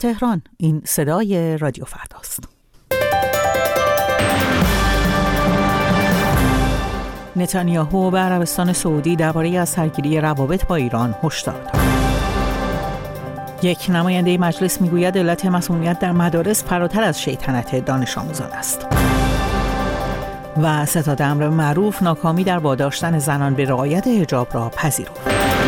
تهران، این صدای رادیو فرداست. نتانیاهو به عربستان سعودی درباره از سرگیری روابط با ایران هشدار داد. یک نماینده مجلس میگوید علت مسمومیت در مدارس فراتر از شیطنت دانش آموزان است. و ستاد امر معروف ناکامی در واداشتن زنان به رعایت حجاب را پذیرفت.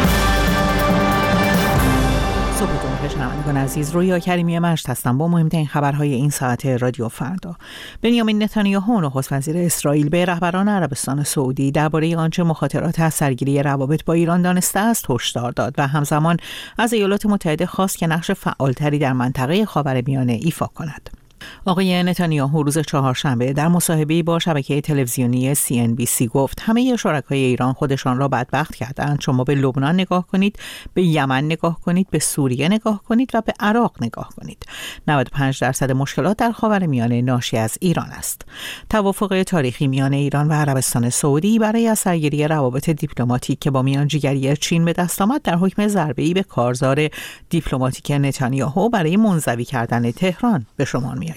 صبحتون بخیر شنوندگان عزیز، رویا کریمی مجد هستم با مهمترین خبرهای این ساعت رادیو فردا. بنیامین نتانیاهو نخست وزیر اسرائیل به رهبران عربستان سعودی درباره آنچه مخاطرات از سرگیری روابط با ایران دانسته است هشدار داد و همزمان از ایالات متحده خواست که نقش فعالتری در منطقه خاورمیانه ایفا کند. آقای نتانیاهو روز چهارشنبه در مصاحبه‌ای با شبکه تلویزیونی CNBC گفت همه شرکای ایران خودشان را بدبخت کردند. شما به لبنان نگاه کنید، به یمن نگاه کنید، به سوریه نگاه کنید و به عراق نگاه کنید. 95% مشکلات در خاورمیانه ناشی از ایران است. توافق تاریخی میان ایران و عربستان سعودی برای از سرگیری روابط دیپلماتیک که با میانجیگری چین به دست آمد در حکم ضربه‌ای به کارزار دیپلماتیک نتانیاهو برای منزوی کردن تهران به شمار می‌آید.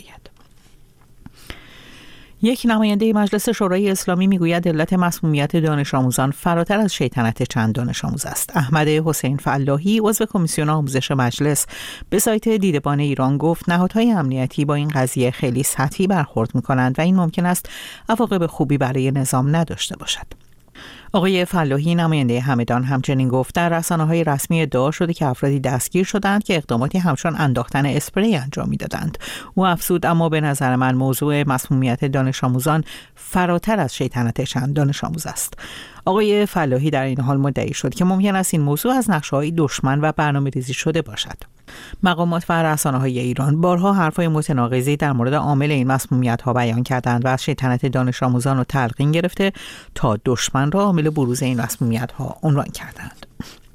یک نماینده مجلس شورای اسلامی میگوید علت مسمومیت دانش آموزان فراتر از شیطنت چند دانش آموز است. احمد حسین فلاحی عضو کمیسیون آموزش مجلس به سایت دیدبان ایران گفت نهادهای امنیتی با این قضیه خیلی سطحی برخورد می‌کنند و این ممکن است عواقب خوبی برای نظام نداشته باشد. آقای فلاحی نماینده همدان همچنین گفت در رسانه‌های رسمی ادعا شده که افرادی دستگیر شدند که اقداماتی همچون انداختن اسپری انجام می‌دادند. او افزود اما به نظر من موضوع مسمومیت دانش آموزان فراتر از شیطنت چند دانش آموز است. آقای فلاحی در این حال مدعی شد که ممکن است این موضوع از نقشه‌های دشمن و برنامه‌ریزی شده باشد. مقامات و رسانه‌های ایران بارها حرف‌های متناقضی در مورد عامل این مسمومیت‌ها بیان کردند و از شیطنت دانش آموزان را تلقین گرفته تا دشمن را عامل بروز این مسمومیت‌ها عنوان کردند.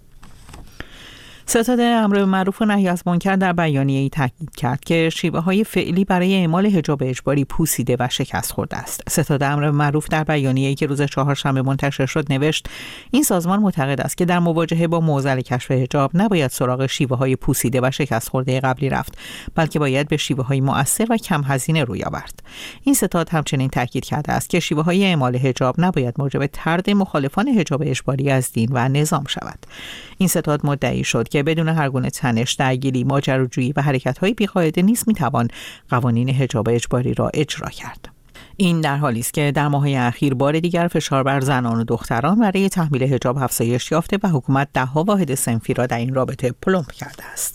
ستاد امر معروف و نهی از منکر در بیانیه‌ای تاکید کرد که شیوه‌های فعلی برای اعمال حجاب اجباری پوسیده و شکست خورده است. ستاد امر معروف در بیانیه‌ای که روز چهارشنبه منتشر شد نوشت این سازمان معتقد است که در مواجهه با معضل کشف حجاب نباید سراغ شیوه‌های پوسیده و شکست خورده قبلی رفت، بلکه باید به شیوه‌های مؤثر و کم هزینه روی آورد. این ستاد همچنین تاکید کرده است که شیوه‌های اعمال حجاب نباید موجب طرد مخالفان حجاب اجباری از دین و نظام شود. این ستاد مدعی شد که بدون هر گونه تنش، درگیری، ماجراجویی و حرکت‌های بی‌قاعده نیز می‌توان قوانین حجاب اجباری را اجرا کرد. این در حالی است که در ماه‌های اخیر بار دیگر فشار بر زنان و دختران برای تحمیل حجاب افزایش یافته و حکومت ده‌ها واحد صنفی را در این رابطه پلمب کرده است.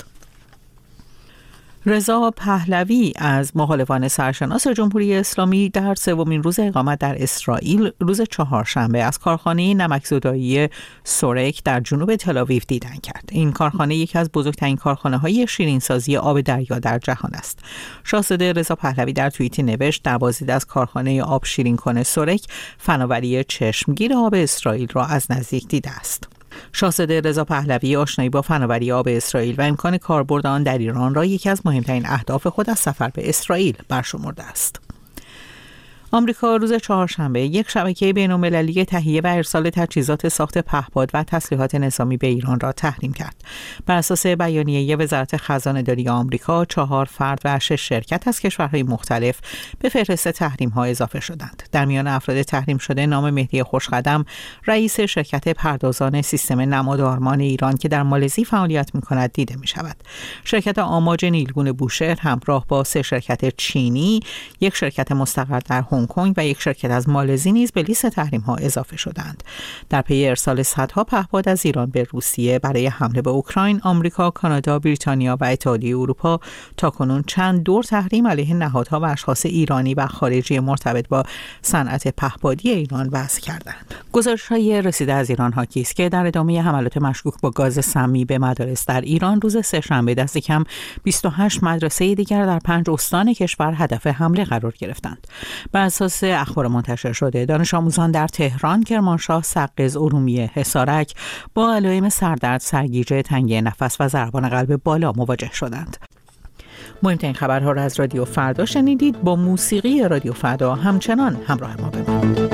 رضا پهلوی از مخالفان سرشناس جمهوری اسلامی در سومین روز اقامت در اسرائیل روز چهارشنبه از کارخانه نمکزدایی سورک در جنوب تل‌آویو دیدن کرد. این کارخانه یکی از بزرگترین کارخانه‌های شیرینسازی آب دریا در جهان است. شاهزاده رضا پهلوی در توییتی نوشت در بازدید از کارخانه آب شیرین‌کن سورک فناوری چشمگیر آب اسرائیل را از نزدیک دیده است. شاهزاده رضا پهلوی آشنایی با فناوری آب اسرائیل و امکان کاربرد آن در ایران را یکی از مهمترین اهداف خود از سفر به اسرائیل برشمرده است. آمریکا روز چهارشنبه یک شبکه بین‌المللی تهیه و ارسال تجهیزات ساخت پهپاد و تسلیحات نظامی به ایران را تحریم کرد. بر اساس بیانیه وزارت خزانه‌داری آمریکا 4 فرد و 6 شرکت از کشورهای مختلف به فهرست تحریم‌ها اضافه شدند. در میان افراد تحریم شده نام مهدی خوشقدم، رئیس شرکت پردازان سیستم نمادارمان ایران که در مالزی فعالیت می‌کند دیده می‌شود. شرکت آماج نیلگون بوشهر همراه با 3 شرکت چینی، یک شرکت مستقر در هنگ کنگ و یک شرکت از مالزی نیز به لیست تحریم‌ها اضافه شدند. در پی ارسال صدها پهپاد از ایران به روسیه برای حمله به اوکراین، آمریکا، کانادا، بریتانیا و اتحادیه اروپا تاکنون چند دور تحریم علیه نهادها و اشخاص ایرانی و خارجی مرتبط با صنعت پهپادی ایران وضع کردند. گزارش‌های رسیده از ایران حاکی است که در ادامه حملات مشکوک با گاز سمی به مدارس در ایران روز سه‌شنبه دست کم 28 مدرسه دیگر در 5 استان کشور هدف حمله قرار گرفتند. بر اساس اخبار منتشر شده دانش آموزان در تهران، کرمانشاه، سقز، ارومیه، حصارک با علائم سردرد، سرگیجه، تنگی نفس و ضربان قلب بالا مواجه شدند. مهمترین خبرها را از رادیو فردا شنیدید. با موسیقی رادیو فردا همچنان همراه ما بمانید.